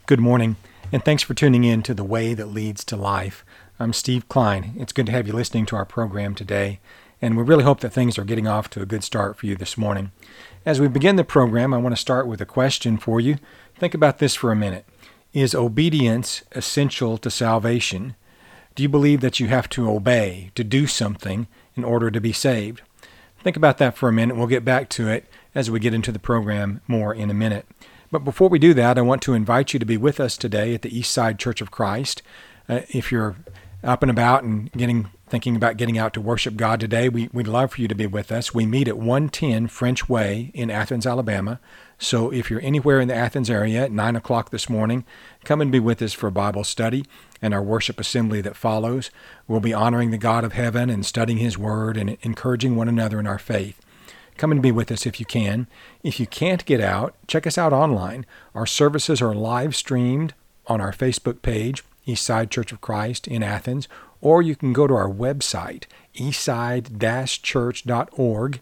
Good morning, and thanks for tuning in to The Way That Leads to Life. I'm Steve Klein. It's good to have you listening to our program today, and we really hope that things are getting off to a good start for you this morning. As we begin the program, I want to start with a question for you. Think about this for a minute. Is obedience essential to salvation? Do you believe that you have to obey, to do something in order to be saved? Think about that for a minute. We'll get back to it as we get into the program more in a minute. But before we do that, I want to invite you to be with us today at the Eastside Church of Christ. If you're up and about and thinking about getting out to worship God today, we'd love for you to be with us. We meet at 110 French Way in Athens, Alabama. So if you're anywhere in the Athens area at 9 o'clock this morning, come and be with us for a Bible study and our worship assembly that follows. We'll be honoring the God of heaven and studying His Word and encouraging one another in our faith. Come and be with us if you can. If you can't get out, check us out online. Our services are live streamed on our Facebook page, Eastside Church of Christ in Athens, or you can go to our website, eastside-church.org,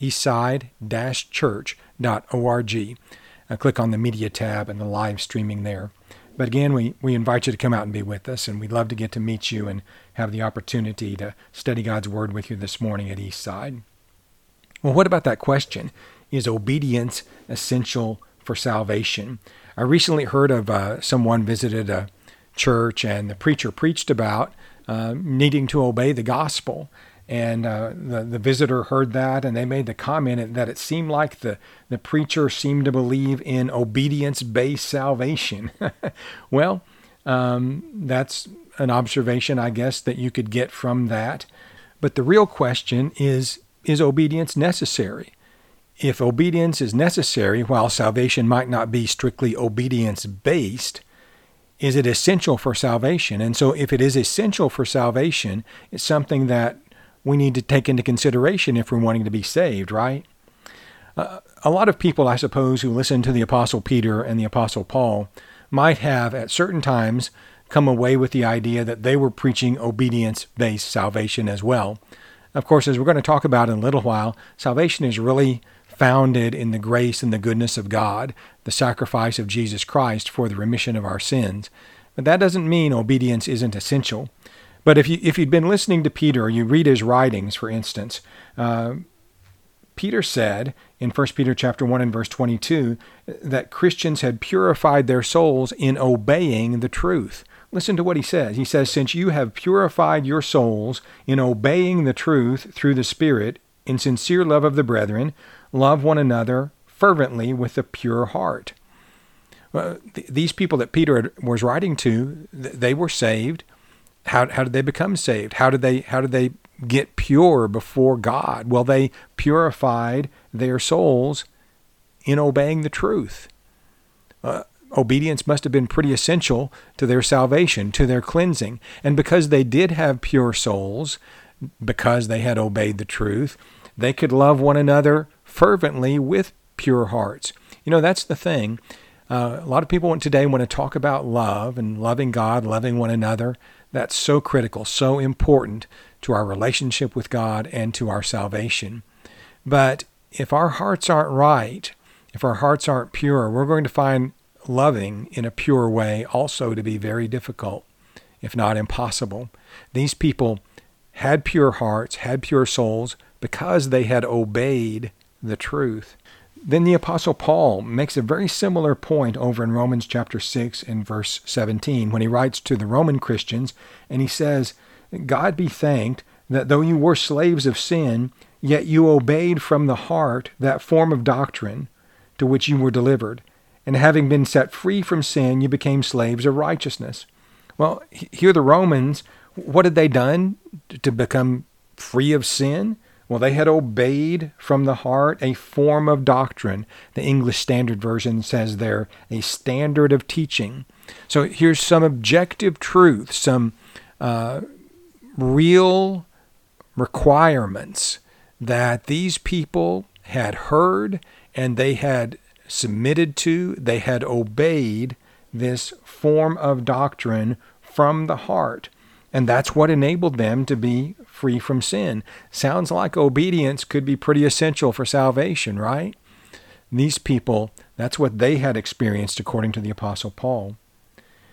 eastside-church.org. Click on the media tab and the live streaming there. But again, we invite you to come out and be with us, and we'd love to get to meet you and have the opportunity to study God's Word with you this morning at Eastside. Well, what about that question? Is obedience essential for salvation? I recently heard of someone visited a church and the preacher preached about needing to obey the gospel. And the visitor heard that, and they made the comment that it seemed like the preacher seemed to believe in obedience-based salvation. Well, that's an observation, I guess, that you could get from that. But the real question is obedience necessary? If obedience is necessary, while salvation might not be strictly obedience-based, is it essential for salvation? And so if it is essential for salvation, it's something that we need to take into consideration if we're wanting to be saved, right? A lot of people, I suppose, who listen to the Apostle Peter and the Apostle Paul might have, at certain times, come away with the idea that they were preaching obedience-based salvation as well. Of course, as we're going to talk about in a little while, salvation is really founded in the grace and the goodness of God, the sacrifice of Jesus Christ for the remission of our sins. But that doesn't mean obedience isn't essential. But if you'd been listening to Peter, or you read his writings, for instance, Peter said in 1 Peter chapter 1 and verse 22 that Christians had purified their souls in obeying the truth. Listen to what he says. He says, "Since you have purified your souls in obeying the truth through the Spirit, in sincere love of the brethren, love one another fervently with a pure heart." Well, these people that Peter was writing to, they were saved. How did they become saved? How did they get pure before God? Well, they purified their souls in obeying the truth. Obedience must have been pretty essential to their salvation, to their cleansing. And because they did have pure souls, because they had obeyed the truth, they could love one another fervently with pure hearts. You know, that's the thing. A lot of people today want to talk about love and loving God, loving one another. That's so critical, so important to our relationship with God and to our salvation. But if our hearts aren't right, if our hearts aren't pure, we're going to find loving in a pure way also to be very difficult, if not impossible. These people had pure hearts, had pure souls, because they had obeyed the truth. Then the Apostle Paul makes a very similar point over in Romans chapter 6 and verse 17 when he writes to the Roman Christians, and he says, "God be thanked that though you were slaves of sin, yet you obeyed from the heart that form of doctrine to which you were delivered. And having been set free from sin, you became slaves of righteousness." Well, here the Romans, what had they done to become free of sin? Well, they had obeyed from the heart a form of doctrine. The English Standard Version says there, a standard of teaching. So here's some objective truth, some real requirements that these people had heard and they had submitted to, they had obeyed this form of doctrine from the heart. And that's what enabled them to be free from sin. Sounds like obedience could be pretty essential for salvation, right? These people, that's what they had experienced according to the Apostle Paul.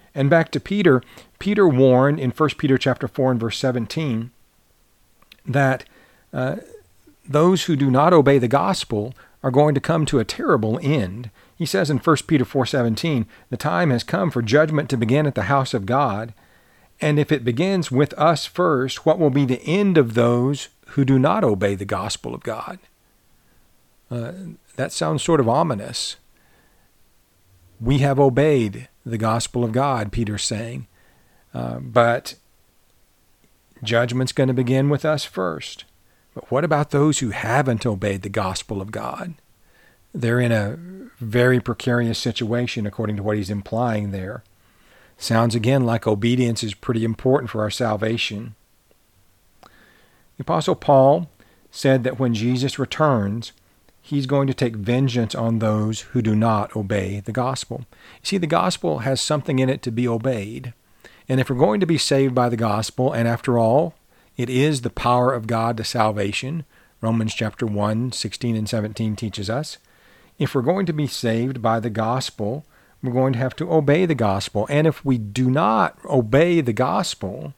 And back to Peter, Peter warned in 1 Peter chapter 4 and verse 17 that those who do not obey the gospel are going to come to a terrible end. He says in 1 Peter 4:17, the time has come for judgment to begin at the house of God. And if it begins with us first, what will be the end of those who do not obey the gospel of God? That sounds sort of ominous. We have obeyed the gospel of God, Peter's saying. But judgment's going to begin with us first. But what about those who haven't obeyed the gospel of God? They're in a very precarious situation, according to what he's implying there. Sounds again like obedience is pretty important for our salvation. The Apostle Paul said that when Jesus returns, he's going to take vengeance on those who do not obey the gospel. You see, the gospel has something in it to be obeyed. And if we're going to be saved by the gospel, and after all, it is the power of God to salvation, Romans chapter 1, 16 and 17 teaches us. If we're going to be saved by the gospel, we're going to have to obey the gospel. And if we do not obey the gospel,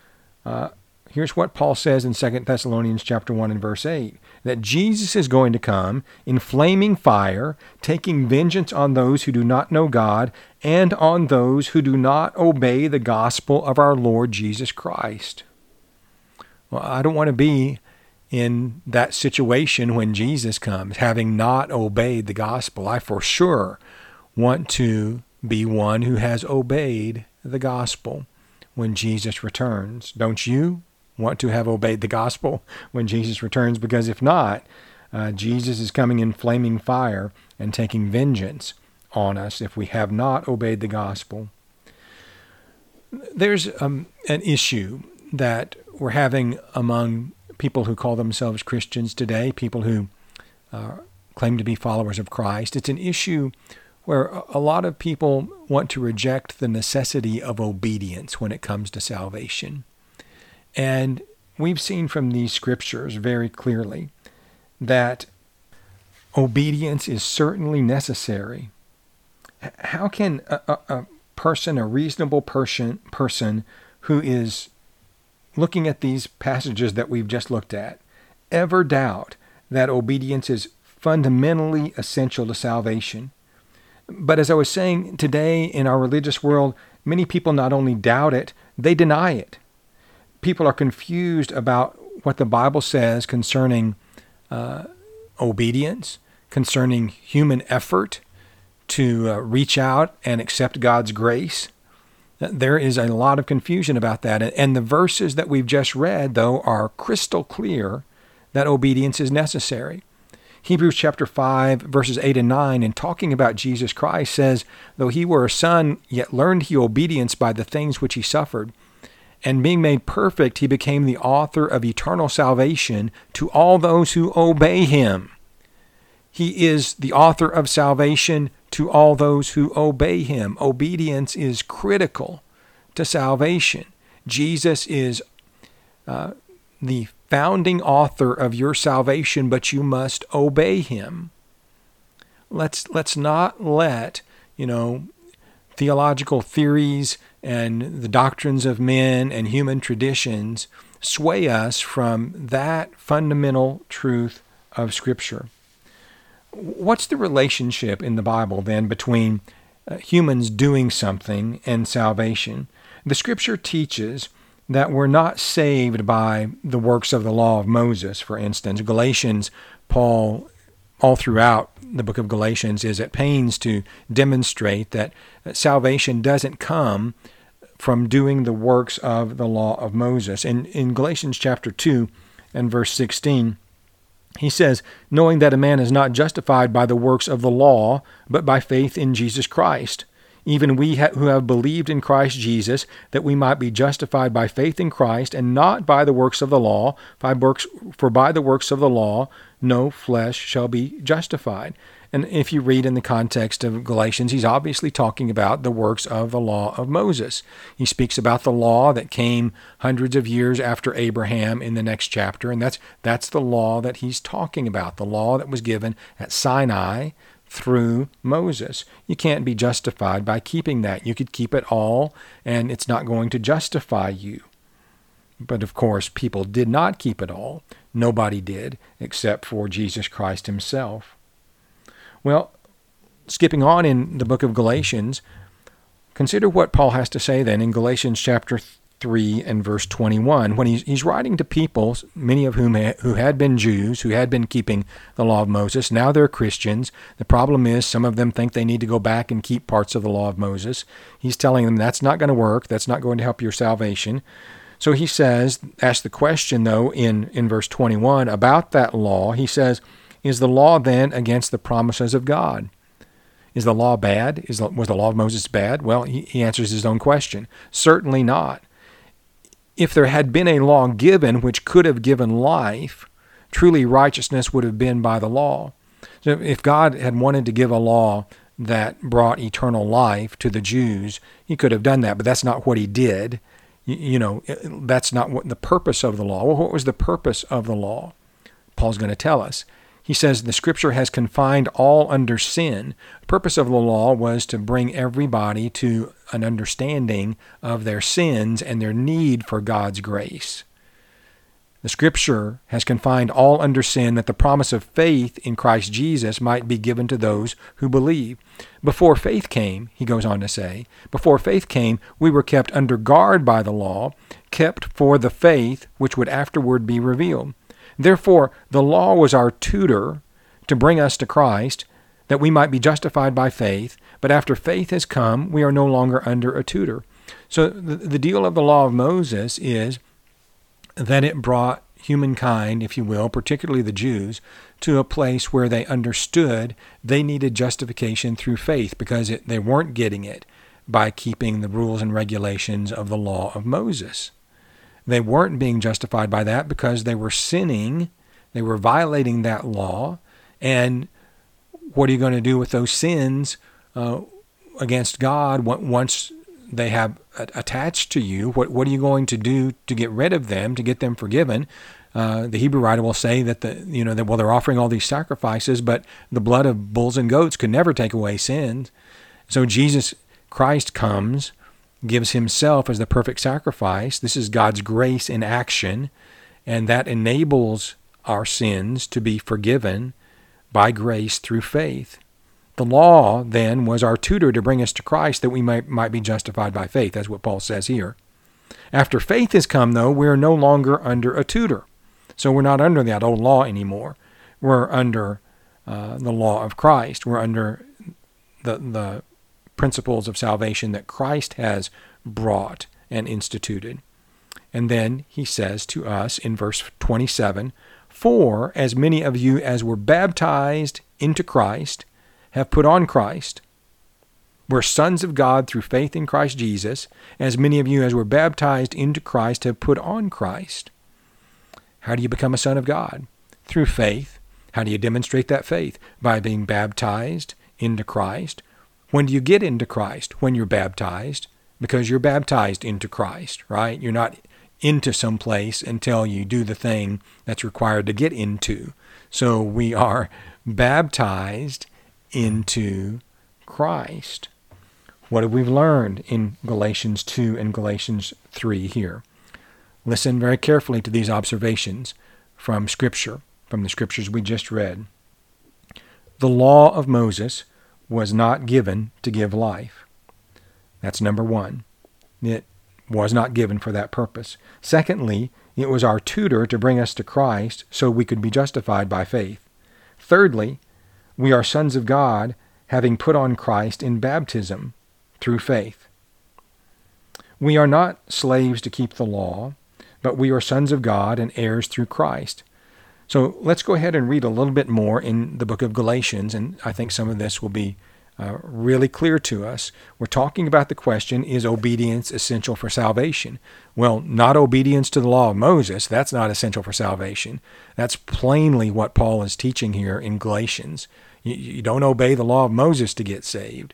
here's what Paul says in 2 Thessalonians chapter 1 and verse 8, that Jesus is going to come in flaming fire, taking vengeance on those who do not know God and on those who do not obey the gospel of our Lord Jesus Christ. Well, I don't want to be in that situation when Jesus comes, having not obeyed the gospel. I for sure want to be one who has obeyed the gospel when Jesus returns. Don't you want to have obeyed the gospel when Jesus returns? Because if not, Jesus is coming in flaming fire and taking vengeance on us if we have not obeyed the gospel. There's an issue that we're having among people who call themselves Christians today, people who claim to be followers of Christ. It's an issue where a lot of people want to reject the necessity of obedience when it comes to salvation. And we've seen from these scriptures very clearly that obedience is certainly necessary. How can a person, a reasonable person who is looking at these passages that we've just looked at, ever doubt that obedience is fundamentally essential to salvation? But as I was saying, today in our religious world, many people not only doubt it, they deny it. People are confused about what the Bible says concerning obedience, concerning human effort to reach out and accept God's grace. There is a lot of confusion about that. And the verses that we've just read, though, are crystal clear that obedience is necessary. Hebrews chapter 5, verses 8 and 9, in talking about Jesus Christ, says, though he were a son, yet learned he obedience by the things which he suffered. And being made perfect, he became the author of eternal salvation to all those who obey him. He is the author of salvation to all those who obey him. Obedience is critical to salvation. Jesus is the founding author of your salvation, but you must obey him. Let's not let, theological theories and the doctrines of men and human traditions sway us from that fundamental truth of Scripture. What's the relationship in the Bible then between humans doing something and salvation? The Scripture teaches that we're not saved by the works of the law of Moses, for instance. Galatians, Paul, all throughout the book of Galatians, is at pains to demonstrate that salvation doesn't come from doing the works of the law of Moses. And in Galatians chapter 2 and verse 16, he says, knowing that a man is not justified by the works of the law, but by faith in Jesus Christ. Even we who have believed in Christ Jesus, that we might be justified by faith in Christ, and not by the works of the law, for by the works of the law no flesh shall be justified. And if you read in the context of Galatians, he's obviously talking about the works of the law of Moses. He speaks about the law that came hundreds of years after Abraham in the next chapter, and that's the law that he's talking about, the law that was given at Sinai through Moses. You can't be justified by keeping that. You could keep it all, and it's not going to justify you. But of course, people did not keep it all. Nobody did, except for Jesus Christ himself. Well, skipping on in the book of Galatians, consider what Paul has to say then in Galatians chapter 3 and verse 21, when he's writing to people, many of whom who had been Jews, who had been keeping the law of Moses. Now they're Christians. The problem is some of them think they need to go back and keep parts of the law of Moses. He's telling them that's not going to work. That's not going to help your salvation. So he says, ask the question though in verse 21 about that law. He says, is the law then against the promises of God? Is the law bad? Was the law of Moses bad? Well, he answers his own question. Certainly not. If there had been a law given which could have given life, truly righteousness would have been by the law. So if God had wanted to give a law that brought eternal life to the Jews, he could have done that, but that's not what he did. That's not what the purpose of the law. Well, what was the purpose of the law? Paul's going to tell us. He says the Scripture has confined all under sin. The purpose of the law was to bring everybody to an understanding of their sins and their need for God's grace. The Scripture has confined all under sin that the promise of faith in Christ Jesus might be given to those who believe. Before faith came, he goes on to say, before faith came, we were kept under guard by the law, kept for the faith which would afterward be revealed. Therefore, the law was our tutor to bring us to Christ, that we might be justified by faith. But after faith has come, we are no longer under a tutor. So the deal of the law of Moses is that it brought humankind, if you will, particularly the Jews, to a place where they understood they needed justification through faith because they weren't getting it by keeping the rules and regulations of the law of Moses. They weren't being justified by that because they were sinning. They were violating that law. And what are you going to do with those sins against God once they have attached to you? What are you going to do to get rid of them, to get them forgiven? The Hebrew writer will say that they're offering all these sacrifices, but the blood of bulls and goats could never take away sins. So Jesus Christ comes, gives himself as the perfect sacrifice. This is God's grace in action, and that enables our sins to be forgiven by grace through faith. The law, then, was our tutor to bring us to Christ that we might be justified by faith. That's what Paul says here. After faith has come, though, we are no longer under a tutor. So we're not under that old law anymore. We're under the law of Christ. We're under the principles of salvation that Christ has brought and instituted. And then he says to us in verse 27, "For as many of you as were baptized into Christ have put on Christ. We're sons of God through faith in Christ Jesus. As many of you as were baptized into Christ have put on Christ." How do you become a son of God? Through faith. How do you demonstrate that faith? By being baptized into Christ. When do you get into Christ? When you're baptized, because you're baptized into Christ, right? You're not into some place until you do the thing that's required to get into. So we are baptized into Christ. What have we learned in Galatians 2 and Galatians 3 here? Listen very carefully to these observations from Scripture, from the Scriptures we just read. The law of Moses was not given to give life. That's number one. It was not given for that purpose. Secondly, it was our tutor to bring us to Christ so we could be justified by faith. Thirdly, we are sons of God, having put on Christ in baptism through faith. We are not slaves to keep the law, but we are sons of God and heirs through Christ. So let's go ahead and read a little bit more in the book of Galatians, and I think some of this will be really clear to us. We're talking about the question, is obedience essential for salvation? Well, not obedience to the law of Moses. That's not essential for salvation. That's plainly what Paul is teaching here in Galatians. You don't obey the law of Moses to get saved.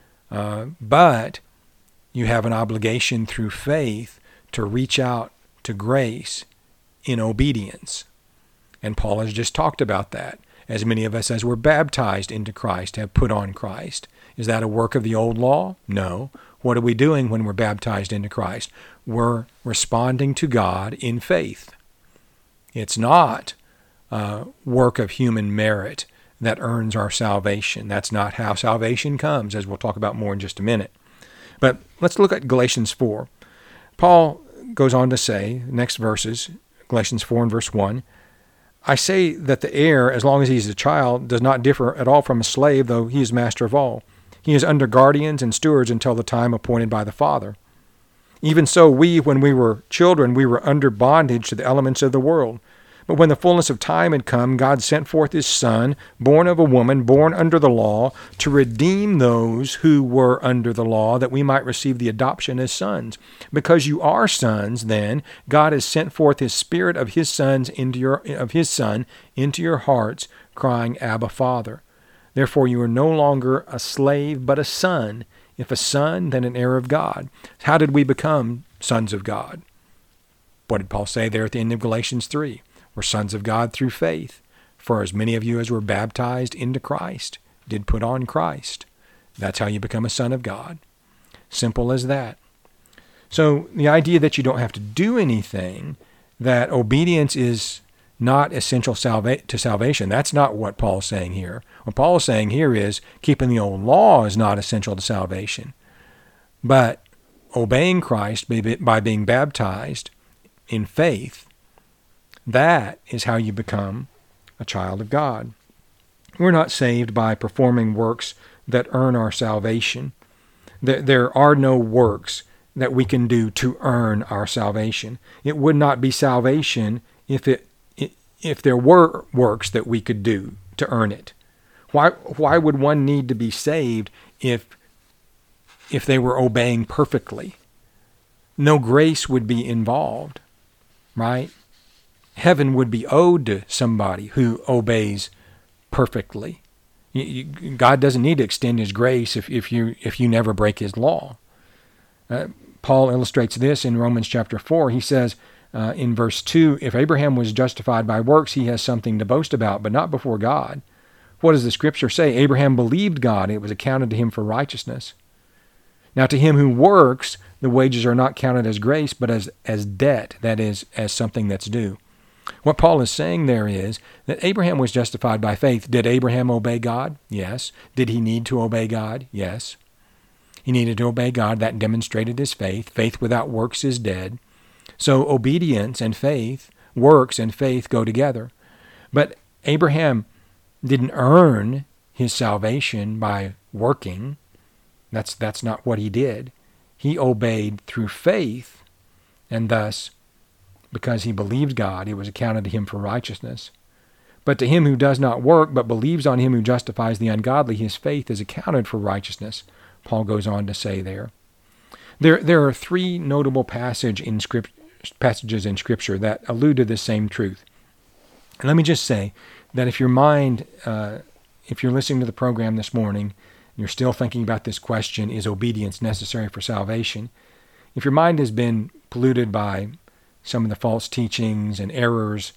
But you have an obligation through faith to reach out to grace in obedience. And Paul has just talked about that. as many of us as were baptized into Christ have put on Christ. Is that a work of the old law? No. What are we doing when we're baptized into Christ? We're responding to God in faith. It's not a work of human merit that earns our salvation. That's not how salvation comes, as we'll talk about more in just a minute. But let's look at Galatians 4. Paul goes on to say, next verses, Galatians 4 and verse 1, I say that the heir, as long as he is a child, does not differ at all from a slave, though he is master of all. He is under guardians and stewards until the time appointed by the Father. Even so, we, when we were children, we were under bondage to the elements of the world. But when the fullness of time had come, God sent forth his Son, born of a woman, born under the law, to redeem those who were under the law, that we might receive the adoption as sons. Because you are sons, then, God has sent forth his Spirit of his Son into your hearts, crying, Abba, Father. Therefore you are no longer a slave, but a son. If a son, then an heir of God. How did we become sons of God? What did Paul say there at the end of Galatians 3? We're sons of God through faith. For as many of you as were baptized into Christ did put on Christ. That's how you become a son of God. Simple as that. So the idea that you don't have to do anything, that obedience is not essential to salvation, that's not what Paul's saying here. What Paul's saying here is keeping the old law is not essential to salvation. But obeying Christ by being baptized in faith, that is how you become a child of God. We're not saved by performing works that earn our salvation. There are no works that we can do to earn our salvation. It would not be salvation if there were works that we could do to earn it. Why would one need to be saved if they were obeying perfectly? No grace would be involved, right? Heaven would be owed to somebody who obeys perfectly. God doesn't need to extend his grace if you never break his law. Paul illustrates this in Romans chapter 4. He says in verse 2, if Abraham was justified by works, he has something to boast about, but not before God. What does the scripture say? Abraham believed God, and it was accounted to him for righteousness. Now to him who works, the wages are not counted as grace, but as debt, that is, as something that's due. What Paul is saying there is that Abraham was justified by faith. Did Abraham obey God? Yes. Did he need to obey God? Yes. He needed to obey God. That demonstrated his faith. Faith without works is dead. So obedience and faith, works and faith go together. But Abraham didn't earn his salvation by working. That's not what he did. He obeyed through faith, and thus, because he believed God, it was accounted to him for righteousness. But to him who does not work, but believes on him who justifies the ungodly, his faith is accounted for righteousness. Paul goes on to say there. There are three notable passages in Scripture that allude to this same truth. And let me just say that if your mind, if you're listening to the program this morning, and you're still thinking about this question, is obedience necessary for salvation? If your mind has been polluted by some of the false teachings and errors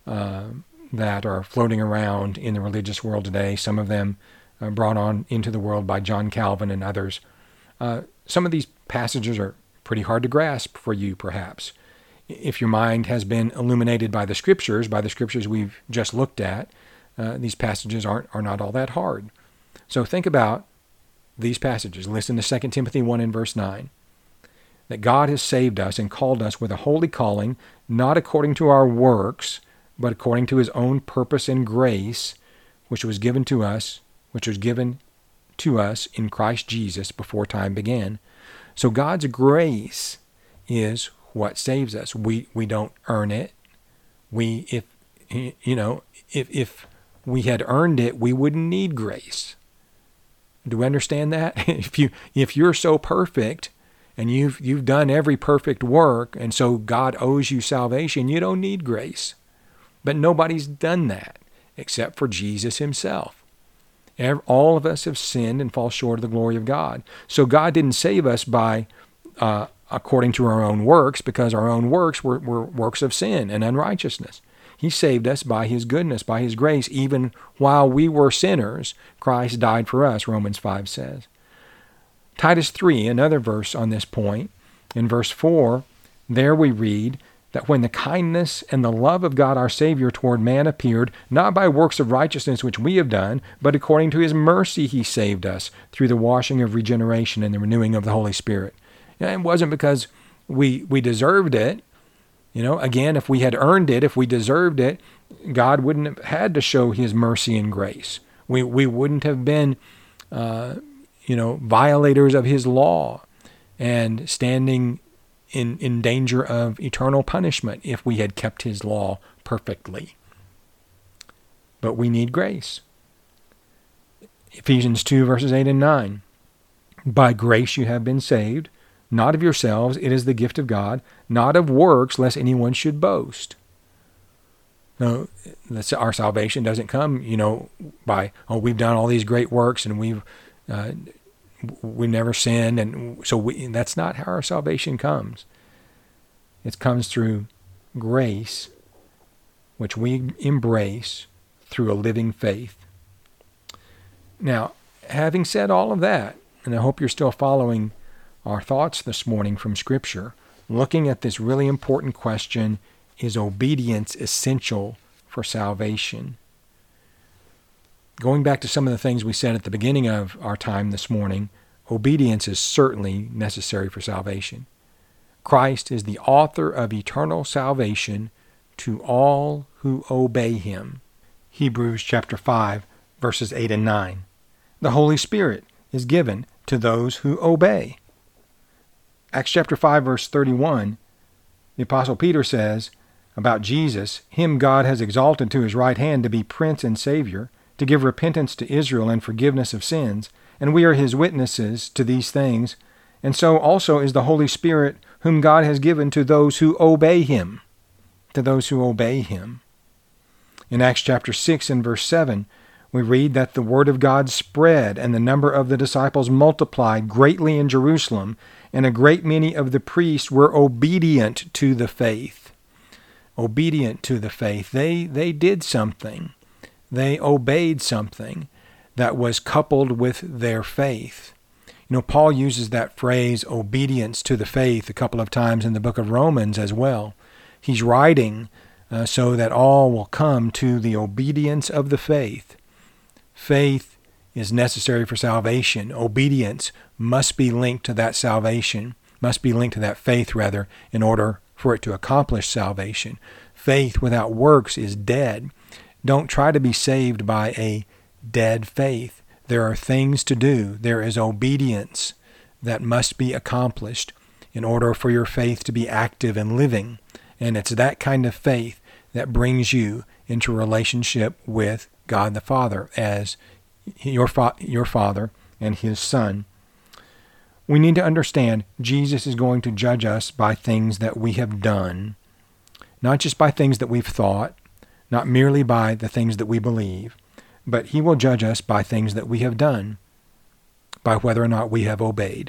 that are floating around in the religious world today, some of them brought on into the world by John Calvin and others. Some of these passages are pretty hard to grasp for you, perhaps. If your mind has been illuminated by the Scriptures we've just looked at, these passages are not all that hard. So think about these passages. Listen to 2 Timothy 1 and verse 9. That God has saved us and called us with a holy calling, not according to our works, but according to his own purpose and grace, which was given to us in Christ Jesus before time began. So God's grace is what saves us. We don't earn it. If we had earned it, we wouldn't need grace. Do we understand that? If you're so perfect and you've done every perfect work, and so God owes you salvation, you don't need grace. But nobody's done that except for Jesus himself. All of us have sinned and fall short of the glory of God. So God didn't save us by according to our own works, because our own works were works of sin and unrighteousness. He saved us by his goodness, by his grace. Even while we were sinners, Christ died for us, Romans 5 says. Titus 3, another verse on this point. In verse 4, there we read that when the kindness and the love of God our Savior toward man appeared, not by works of righteousness which we have done, but according to his mercy he saved us through the washing of regeneration and the renewing of the Holy Spirit. It wasn't because we deserved it. Again, if we had earned it, if we deserved it, God wouldn't have had to show his mercy and grace. We wouldn't have been, violators of his law and standing in danger of eternal punishment if we had kept his law perfectly. But we need grace. Ephesians 2, verses 8 and 9. By grace you have been saved, not of yourselves, it is the gift of God, not of works, lest anyone should boast. No, our salvation doesn't come, by, we've done all these great works and we never sinned, and so that's not how our salvation comes. It comes through grace, which we embrace through a living faith. Now, having said all of that, and I hope you're still following our thoughts this morning from Scripture, looking at this really important question, is obedience essential for salvation? Going back to some of the things we said at the beginning of our time this morning, obedience is certainly necessary for salvation. Christ is the author of eternal salvation to all who obey him. Hebrews chapter 5, verses 8 and 9. The Holy Spirit is given to those who obey. Acts chapter 5, verse 31, the Apostle Peter says about Jesus, him God has exalted to his right hand to be Prince and Savior, to give repentance to Israel and forgiveness of sins, and we are his witnesses to these things, and so also is the Holy Spirit, whom God has given to those who obey him. To those who obey him. In Acts chapter 6 and verse 7, we read that the word of God spread, and the number of the disciples multiplied greatly in Jerusalem, and a great many of the priests were obedient to the faith. Obedient to the faith. They did something. They obeyed something that was coupled with their faith. Paul uses that phrase, obedience to the faith, a couple of times in the book of Romans as well. He's writing so that all will come to the obedience of the faith. Faith is necessary for salvation. Obedience must be linked to that salvation, must be linked to that faith, rather, in order for it to accomplish salvation. Faith without works is dead. Don't try to be saved by a dead faith. There are things to do. There is obedience that must be accomplished in order for your faith to be active and living. And it's that kind of faith that brings you into a relationship with God the Father as your Father and his Son. We need to understand Jesus is going to judge us by things that we have done, not just by things that we've thought, not merely by the things that we believe, but he will judge us by things that we have done, by whether or not we have obeyed.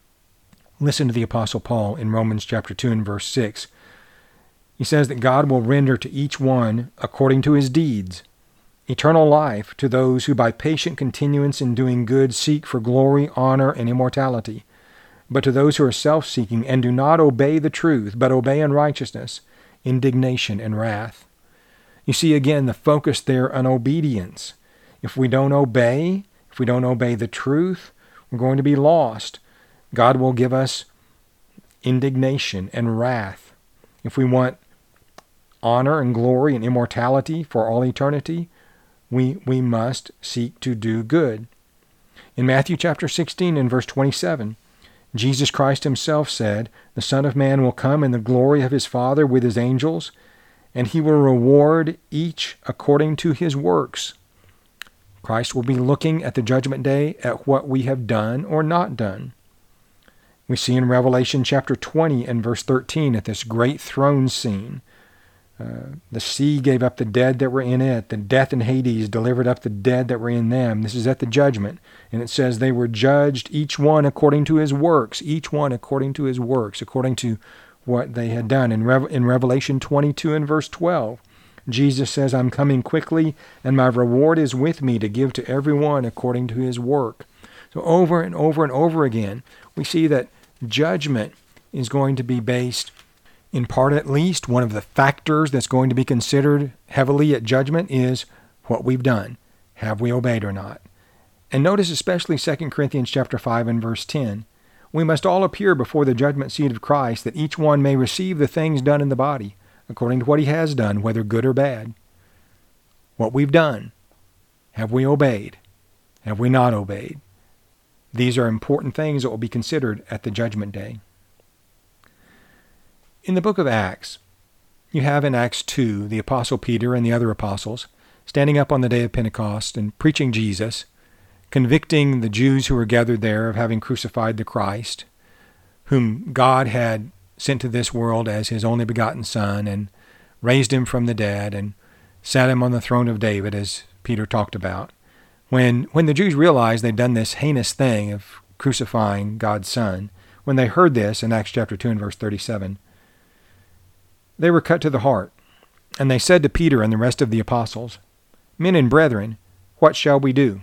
Listen to the Apostle Paul in Romans chapter 2 and verse 6. He says that God will render to each one according to his deeds, eternal life to those who by patient continuance in doing good seek for glory, honor, and immortality. But to those who are self-seeking and do not obey the truth, but obey unrighteousness, indignation and wrath. You see again the focus there on obedience. If we don't obey the truth, we're going to be lost. God will give us indignation and wrath. If we want honor and glory and immortality for all eternity, we must seek to do good. In Matthew chapter 16 and verse 27, Jesus Christ himself said, "The Son of Man will come in the glory of his Father with his angels, and he will reward each according to his works." Christ will be looking at the judgment day at what we have done or not done. We see in Revelation chapter 20 and verse 13 at this great throne scene, the sea gave up the dead that were in it. The death and Hades delivered up the dead that were in them. This is at the judgment. And it says they were judged, each one according to his works, according to what they had done. In Revelation 22 and verse 12, Jesus says, I'm coming quickly, and my reward is with me to give to everyone according to his work. So over and over and over again, we see that judgment is going to be based, in part at least, one of the factors that's going to be considered heavily at judgment is what we've done. Have we obeyed or not? And notice especially 2 Corinthians chapter 5 and verse 10. We must all appear before the judgment seat of Christ, that each one may receive the things done in the body, according to what he has done, whether good or bad. What we've done. Have we obeyed? Have we not obeyed? These are important things that will be considered at the judgment day. In the book of Acts, you have in Acts 2 the Apostle Peter and the other apostles standing up on the day of Pentecost and preaching Jesus, convicting the Jews who were gathered there of having crucified the Christ, whom God had sent to this world as his only begotten Son and raised him from the dead and sat him on the throne of David, as Peter talked about. When the Jews realized they'd done this heinous thing of crucifying God's Son, when they heard this in Acts chapter 2 and verse 37, they were cut to the heart, and they said to Peter and the rest of the apostles, Men and brethren, what shall we do?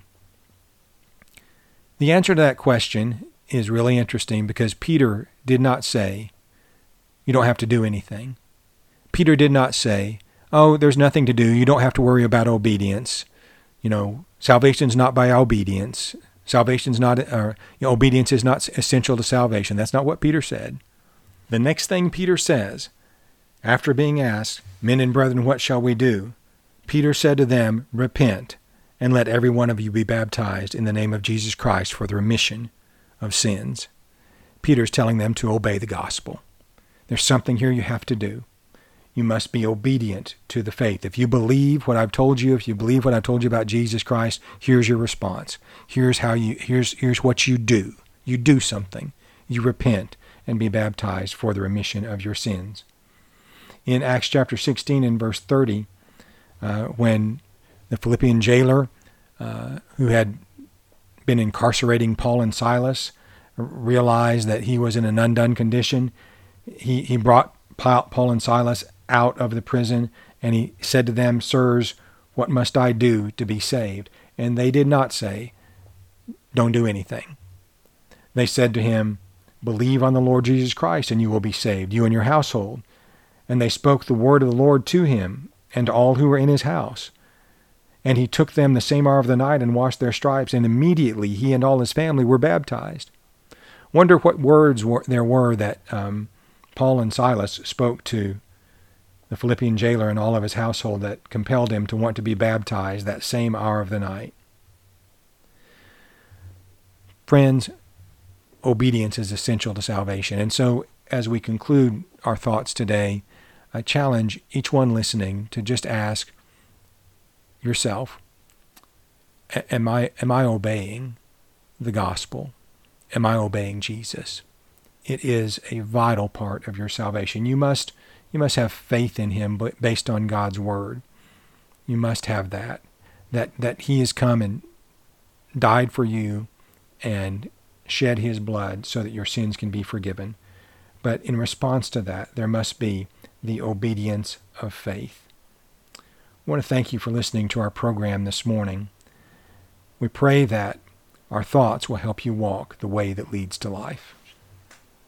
The answer to that question is really interesting because Peter did not say, you don't have to do anything. Peter did not say, oh, there's nothing to do. You don't have to worry about obedience. Salvation's not by obedience. Obedience is not essential to salvation. That's not what Peter said. The next thing Peter says, after being asked, Men and brethren, what shall we do? Peter said to them, Repent, and let every one of you be baptized in the name of Jesus Christ for the remission of sins. Peter's telling them to obey the gospel. There's something here you have to do. You must be obedient to the faith. If you believe what I've told you, if you believe what I've told you about Jesus Christ, here's your response. Here's what you do. You do something. You repent and be baptized for the remission of your sins. In Acts chapter 16 and verse 30, when the Philippian jailer who had been incarcerating Paul and Silas realized that he was in an undone condition, he brought Paul and Silas out of the prison, and he said to them, Sirs, what must I do to be saved? And they did not say, Don't do anything. They said to him, Believe on the Lord Jesus Christ, and you will be saved, you and your household. And they spoke the word of the Lord to him and to all who were in his house. And he took them the same hour of the night and washed their stripes, and immediately he and all his family were baptized. Wonder what words there were that Paul and Silas spoke to the Philippian jailer and all of his household that compelled him to want to be baptized that same hour of the night. Friends, obedience is essential to salvation. And so as we conclude our thoughts today, I challenge each one listening to just ask yourself, am I obeying the gospel? Am I obeying Jesus? It is a vital part of your salvation. You must have faith in him based on God's word. You must have that he has come and died for you and shed his blood so that your sins can be forgiven. But in response to that, there must be the obedience of faith. I want to thank you for listening to our program this morning. We pray that our thoughts will help you walk the way that leads to life.